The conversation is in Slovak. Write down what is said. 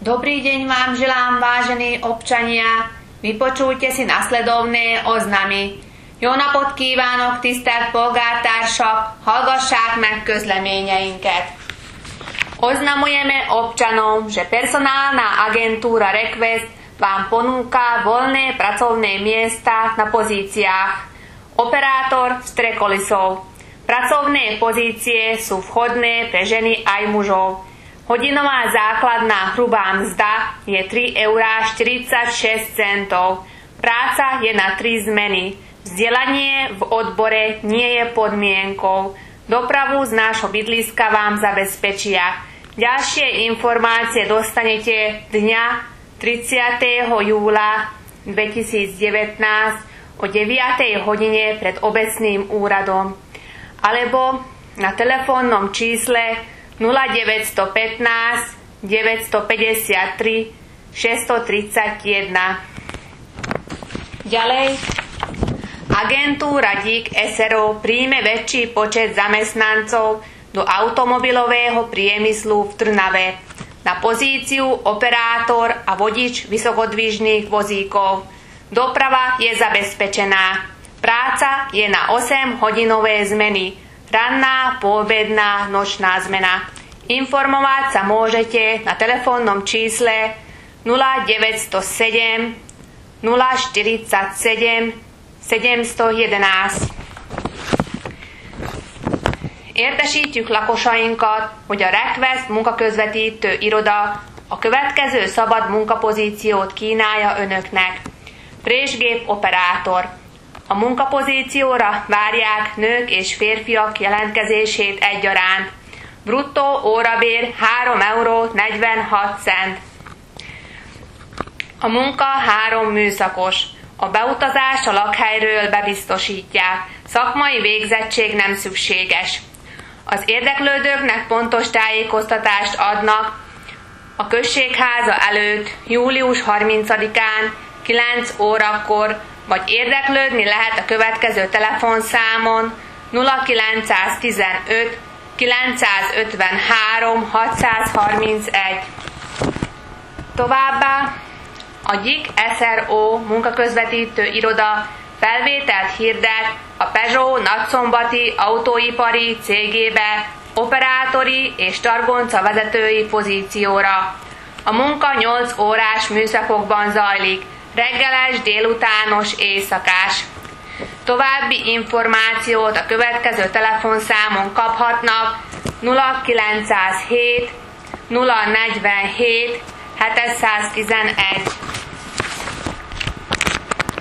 Dobrý deň vám želám, vážení občania. Vypočujte si nasledovné oznamy. Jó napot kívánok, tisztelt polgártársak! Hallgassák meg közleményeinket. Oznamujeme občanom, že personálna agentúra Request vám ponúka voľné pracovné miesta na pozíciách operátor strekolisov. Pracovné pozície sú vhodné pre ženy aj mužov. Hodinová základná hrubá mzda je 3,46 €. Práca je na 3 zmeny. Vzdelanie v odbore nie je podmienkou. Dopravu z nášho bydliska vám zabezpečia. Ďalšie informácie dostanete dňa 30. júla 2019 o 9. hodine pred obecným úradom alebo na telefónnom čísle 0915 953 631. Ďalej, agentúra DIK SRO príjme väčší počet zamestnancov do automobilového priemyslu v Trnave na pozíciu operátor a vodič vysokodvižných vozíkov. Doprava je zabezpečená. Práca je na 8-hodinové zmeny. Ranná, poobedná, nočná zmena. Informovať sa môžete na telefónnom čísle 0907 047 711. Értesítjük lakosainkat, hogy a Request munkaközvetítő iroda a következő szabad munkapozíciót kínálja önöknek. Présgép operátor. A munkapozícióra várják nők és férfiak jelentkezését egyaránt. Bruttó órabér 3,46 €. A munka 3 műszakos. A beutazást a lakhelyről bebiztosítják. Szakmai végzettség nem szükséges. Az érdeklődőknek pontos tájékoztatást adnak a községháza előtt július 30-án 9 órakor, vagy érdeklődni lehet a következő telefonszámon 0915 953 631. Továbbá a DIK SRO munkaközvetítő iroda felvételt hirdet a Peugeot nagyszombati autóipari cégébe operátori és targonca vezetői pozícióra. A munka 8 órás műszakokban zajlik, reggeles, délutános, éjszakás. További információt a következő telefonszámon kaphatnak 0907 047 711.